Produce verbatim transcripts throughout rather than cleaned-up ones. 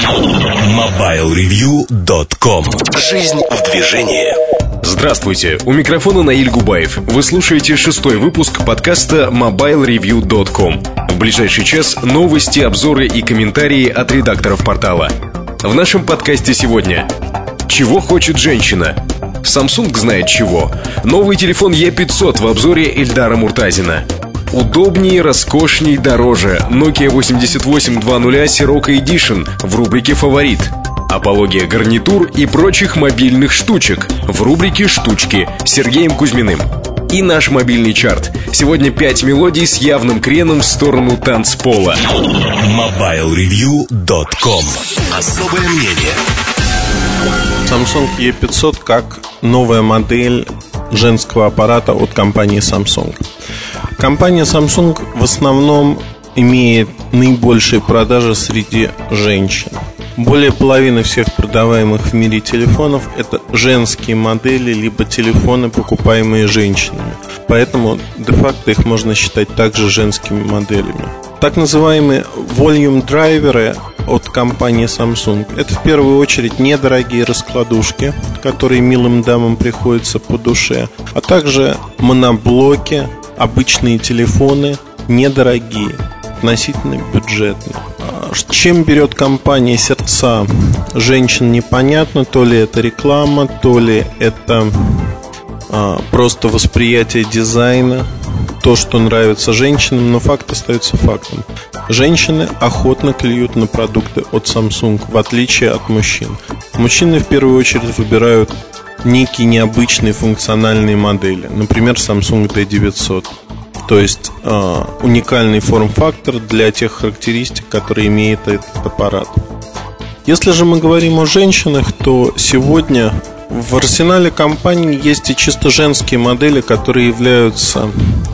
мобайл ревью точка ком. Жизнь в движении. Здравствуйте, у микрофона Наиль Губаев. Вы слушаете шестой выпуск подкаста мобайл ревью точка ком. В ближайший час новости, обзоры и комментарии от редакторов портала. В нашем подкасте сегодня: чего хочет женщина? Samsung знает чего. Новый телефон Е пятьсот в обзоре Эльдара Муртазина. Удобнее, роскошней, дороже. Nokia восемьдесят восемь два ноль Sirocco Edition в рубрике «Фаворит». Апология гарнитур и прочих мобильных штучек в рубрике «Штучки» с Сергеем Кузьминым. И наш мобильный чарт. Сегодня пять мелодий с явным креном в сторону танцпола. мобайл ревью точка ком. Особое мнение. Samsung Е пятьсот как новая модель женского аппарата от компании Samsung. Компания Samsung в основном имеет наибольшие продажи среди женщин. Более половины всех продаваемых в мире телефонов – это женские модели, либо телефоны, покупаемые женщинами. Поэтому де-факто их можно считать также женскими моделями. Так называемые volume-драйверы от компании Samsung – это в первую очередь недорогие раскладушки, которые милым дамам приходятся по душе, а также моноблоки, обычные телефоны, недорогие, относительно бюджетные. Чем берет компания сердца женщин, непонятно. То ли это реклама, то ли это а, просто восприятие дизайна, то, что нравится женщинам. Но факт остается фактом. Женщины охотно клюют на продукты от Samsung, в отличие от мужчин. Мужчины в первую очередь выбирают некие необычные функциональные модели. Например, Samsung Д девятьсот. То есть э, уникальный форм-фактор для тех характеристик, которые имеет этот аппарат. Если же мы говорим о женщинах, то сегодня в арсенале компании есть и чисто женские модели, которые являются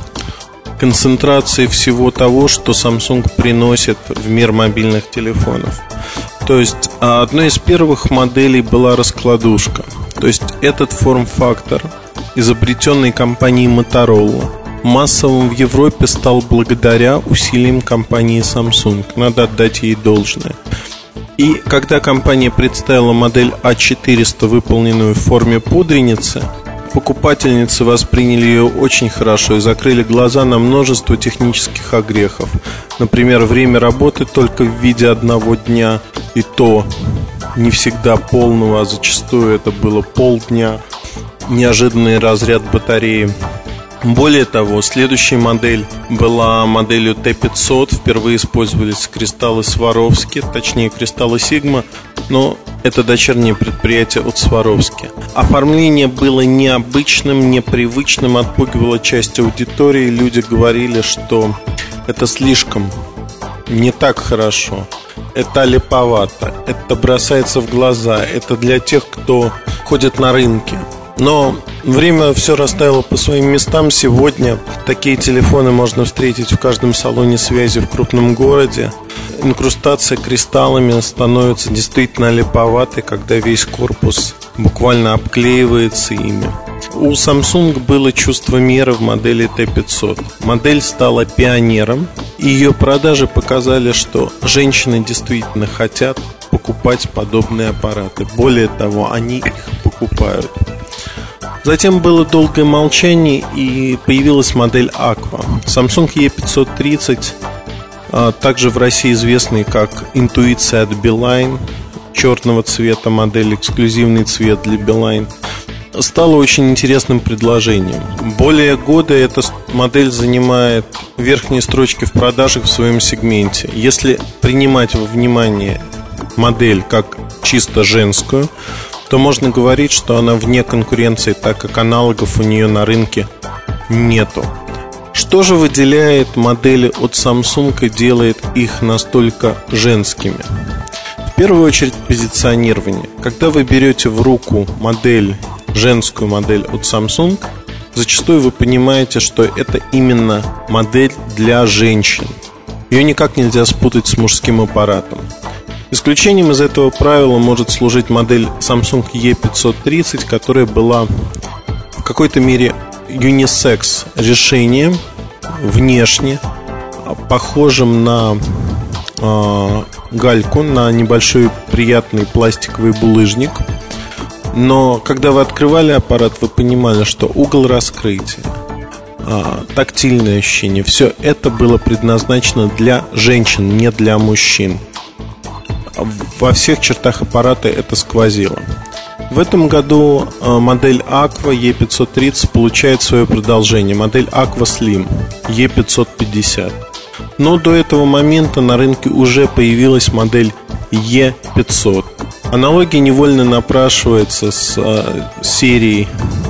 концентрацией всего того, что Samsung приносит в мир мобильных телефонов. То есть одной из первых моделей была раскладушка. То есть этот форм-фактор, изобретенный компанией Motorola, массовым в Европе стал благодаря усилиям компании Samsung. Надо отдать ей должное. И когда компания представила модель А четыреста, выполненную в форме пудреницы, покупательницы восприняли ее очень хорошо и закрыли глаза на множество технических огрехов. Например, время работы только в виде одного дня, и то не всегда полного, а зачастую это было полдня, неожиданный разряд батареи. Более того, следующая модель была моделью Т пятьсот. Впервые использовались кристаллы Сваровски, точнее кристаллы Sigma, но это дочернее предприятие от Сваровски. Оформление было необычным, непривычным, отпугивало часть аудитории. Люди говорили, что это слишком, не так хорошо, это липовато, это бросается в глаза, это для тех, кто ходит на рынке. Но время все расставило по своим местам. Сегодня такие телефоны можно встретить в каждом салоне связи в крупном городе. Инкрустация кристаллами становится действительно липоватой, когда весь корпус буквально обклеивается ими. У Samsung было чувство меры в модели Т пятьсот. Модель стала пионером, и ее продажи показали, что женщины действительно хотят покупать подобные аппараты. Более того, они их покупают. Затем было долгое молчание, и появилась модель Aqua. Samsung Е пятьсот тридцать, также в России известный как Интуиция от Билайн, черного цвета модель, эксклюзивный цвет для Билайн, стала очень интересным предложением. Более года эта модель занимает верхние строчки в продажах в своем сегменте. Если принимать во внимание модель как чисто женскую, то можно говорить, что она вне конкуренции, так как аналогов у нее на рынке нету. Что же выделяет модели от Samsung и делает их настолько женскими? В первую очередь позиционирование. Когда вы берете в руку модель, женскую модель от Samsung, зачастую вы понимаете, что это именно модель для женщин. Ее никак нельзя спутать с мужским аппаратом. Исключением из этого правила может служить модель Samsung Е пятьсот тридцать, которая была в какой-то мере юнисекс решением, внешне похожим на э, гальку на небольшой приятный пластиковый булыжник. Но когда вы открывали аппарат, вы понимали, что угол раскрытия, тактильное ощущение, все это было предназначено для женщин, не для мужчин. Во всех чертах аппарата это сквозило. В этом году модель Aqua и пятьсот тридцать получает свое продолжение, модель Aqua Slim и пятьсот пятьдесят. Но до этого момента на рынке уже появилась модель и пятьсот. Аналогия невольно напрашивается с серией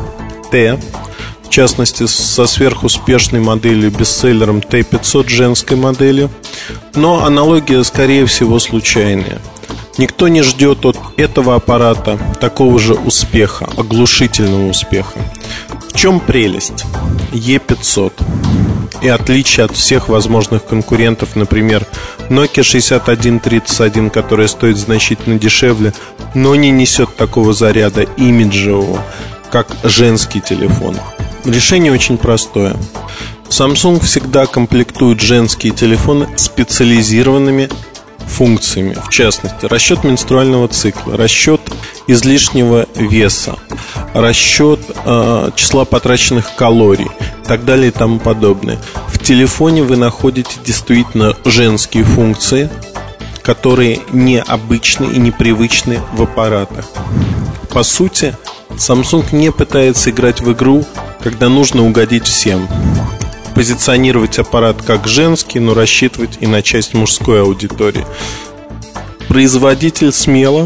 T, в частности со сверхуспешной моделью, бестселлером Т пятьсот, женской моделью. Но аналогия, скорее всего, случайная. Никто не ждет от этого аппарата такого же успеха, оглушительного успеха. В чем прелесть и пятьсот и отличие от всех возможных конкурентов, например, Nokia шестьдесят один тридцать один, которая стоит значительно дешевле, но не несет такого заряда имиджевого, как женский телефон? Решение очень простое. Samsung всегда комплектует женские телефоны специализированными функциями. В частности, расчет менструального цикла, расчет излишнего веса, расчет э, числа потраченных калорий и так далее и тому подобное. В телефоне вы находите действительно женские функции, которые необычны и непривычны в аппаратах. По сути, Samsung не пытается играть в игру, когда нужно угодить всем, позиционировать аппарат как женский, но рассчитывать и на часть мужской аудитории. Производитель смело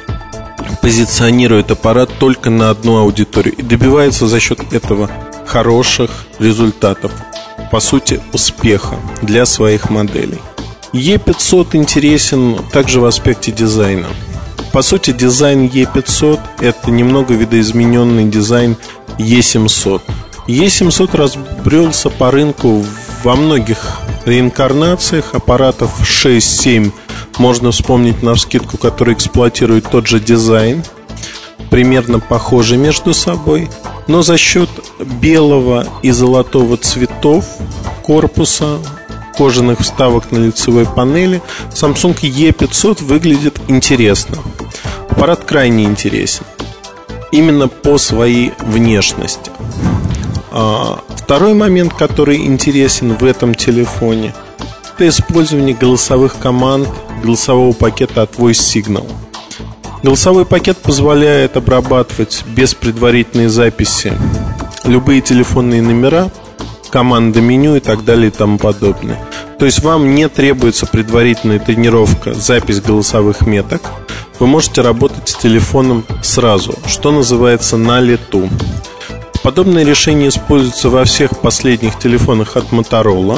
позиционирует аппарат только на одну аудиторию и добивается за счет этого хороших результатов, по сути, успеха для своих моделей. и пятьсот интересен также в аспекте дизайна. По сути, дизайн и пятьсот – это немного видоизмененный дизайн и семьсот. и семьсот разбрелся по рынку во многих реинкарнациях аппаратов шесть семь. Можно вспомнить навскидку, которые эксплуатируют тот же дизайн, примерно похожий между собой, но за счет белого и золотого цветов корпуса, кожаных вставок на лицевой панели, Samsung и пятьсот выглядит интересно. Аппарат крайне интересен именно по своей внешности. А второй момент, который интересен в этом телефоне, это использование голосовых команд, голосового пакета от Voice Signal. Голосовой пакет позволяет обрабатывать без предварительной записи любые телефонные номера, команды меню и так далее и тому подобное. То есть вам не требуется предварительная тренировка, запись голосовых меток. Вы можете работать с телефоном сразу, что называется на лету. Подобное решение используется во всех последних телефонах от Motorola.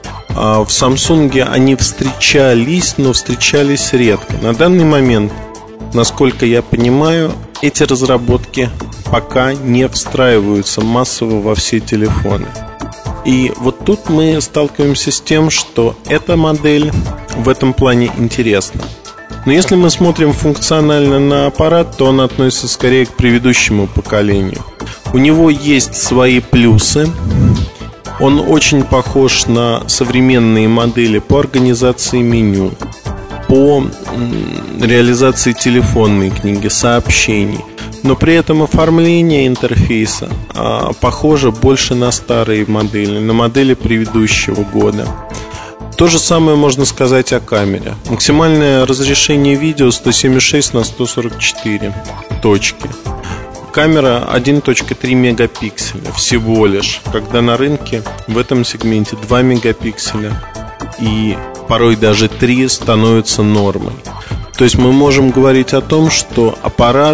В Samsung они встречались, но встречались редко. На данный момент, насколько я понимаю, эти разработки пока не встраиваются массово во все телефоны. И вот тут мы сталкиваемся с тем, что эта модель в этом плане интересна. Но если мы смотрим функционально на аппарат, то он относится скорее к предыдущему поколению. У него есть свои плюсы. Он очень похож на современные модели по организации меню, по реализации телефонной книги, сообщений. Но при этом оформление интерфейса а, похоже больше на старые модели, на модели предыдущего года. То же самое можно сказать о камере. Максимальное разрешение видео сто семьдесят шесть на сто сорок четыре точки. Камера один целых три мегапикселя всего лишь, когда на рынке в этом сегменте два мегапикселя и порой даже три становятся нормой. То есть мы можем говорить о том, что аппарат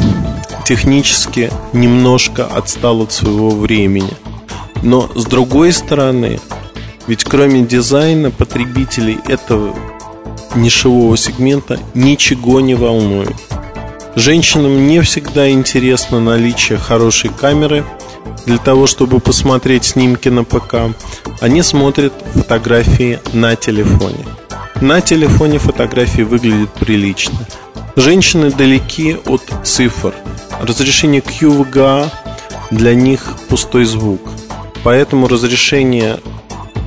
технически немножко отстал от своего времени. Но с другой стороны, ведь кроме дизайна потребителей этого нишевого сегмента ничего не волнует. Женщинам не всегда интересно наличие хорошей камеры для того, чтобы посмотреть снимки на ПК. Они смотрят фотографии на телефоне. На телефоне фотографии выглядят прилично. Женщины далеки от цифр. Разрешение кью ви джи а для них пустой звук. Поэтому разрешение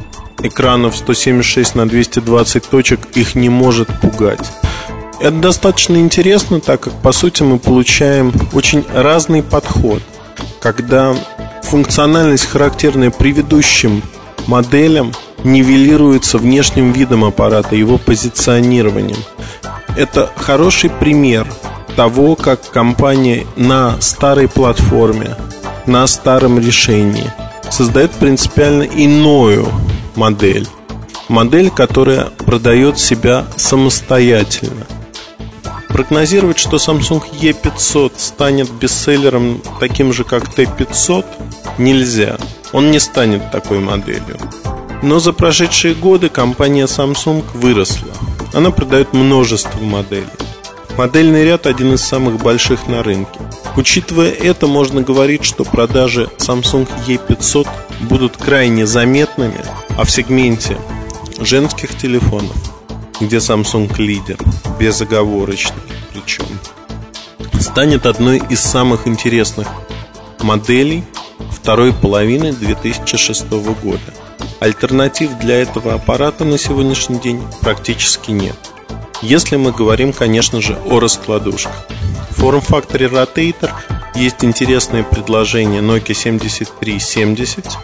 экранов сто семьдесят шесть на двести двадцать точек их не может пугать. Это достаточно интересно, так как, по сути, мы получаем очень разный подход, когда функциональность, характерная предыдущим моделям, нивелируется внешним видом аппарата, его позиционированием. Это хороший пример того, как компания на старой платформе, на старом решении создает принципиально иную модель. Модель, которая продает себя самостоятельно. Прогнозировать, что Samsung и пятьсот станет бестселлером таким же, как Т пятьсот, нельзя. Он не станет такой моделью. Но за прошедшие годы компания Samsung выросла. Она продает множество моделей. Модельный ряд один из самых больших на рынке. Учитывая это, можно говорить, что продажи Samsung и пятьсот будут крайне заметными, а в сегменте женских телефонов, где Samsung лидер, безоговорочно причем, станет одной из самых интересных моделей второй половины две тысячи шестого года. Альтернатив для этого аппарата на сегодняшний день практически нет. Если мы говорим, конечно же, о раскладушках. В форм-факторе Rotator есть интересное предложение Nokia семьдесят три семьдесят.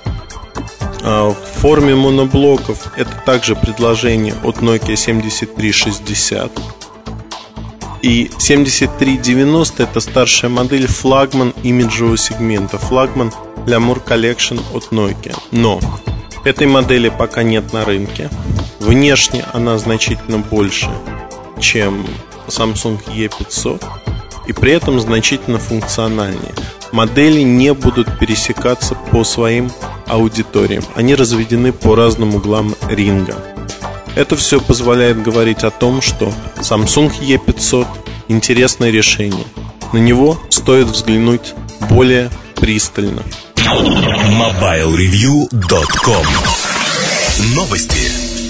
В форме моноблоков это также предложение от Nokia семьдесят три шестьдесят. И семьдесят три девяносто это старшая модель, флагман имиджевого сегмента, флагман Glamour Collection от Nokia. Но этой модели пока нет на рынке. Внешне она значительно больше, чем Samsung и пятьсот, и при этом значительно функциональнее. Модели не будут пересекаться по своим аудиториям. Они разведены по разным углам ринга. Это все позволяет говорить о том, что Samsung и пятьсот интересное решение. На него стоит взглянуть более пристально. мобайл ревью точка ком. Новости.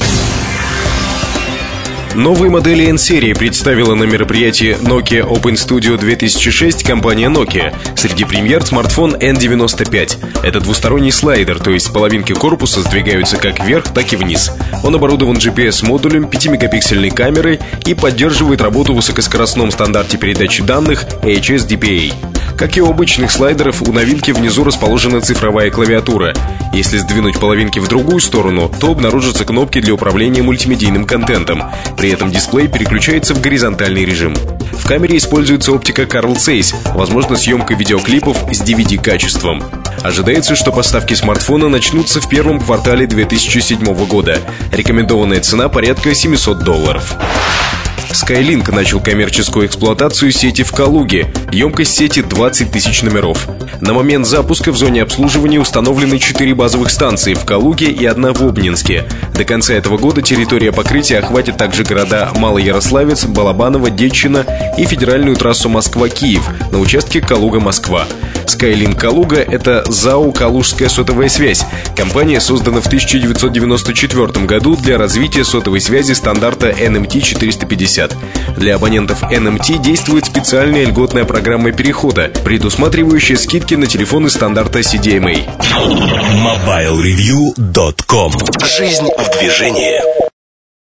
Новые модели N-серии представила на мероприятии Nokia Open Studio две тысячи шесть компания Nokia. Среди премьер смартфон эн девяносто пять. Это двусторонний слайдер, то есть половинки корпуса сдвигаются как вверх, так и вниз. Он оборудован джи пи эс-модулем, пятимегапиксельной камерой и поддерживает работу в высокоскоростном стандарте передачи данных эйч эс ди пи эй. Как и у обычных слайдеров, у новинки внизу расположена цифровая клавиатура. Если сдвинуть половинки в другую сторону, то обнаружатся кнопки для управления мультимедийным контентом. При этом дисплей переключается в горизонтальный режим. В камере используется оптика Carl Zeiss, возможно, съемка видеоклипов с ди ви ди-качеством. Ожидается, что поставки смартфона начнутся в первом квартале две тысячи седьмого года. Рекомендованная цена порядка семьсот долларов. Skylink начал коммерческую эксплуатацию сети в Калуге. Емкость сети двадцать тысяч номеров. На момент запуска в зоне обслуживания установлены четыре базовых станции в Калуге и одна в Обнинске. До конца этого года территория покрытия охватит также города Малоярославец, Балабаново, Детчино и федеральную трассу Москва-Киев на участке Калуга-Москва. Skylink Калуга — это ЗАО «Калужская сотовая связь». Компания создана в тысяча девятьсот девяносто четвёртом году для развития сотовой связи стандарта эн эм ти четыреста пятьдесят. Для абонентов эн эм ти действует специальная льготная программа перехода, предусматривающая скидки на телефоны стандарта си ди эм эй. мобайл ревью точка ком. Жизнь в движении.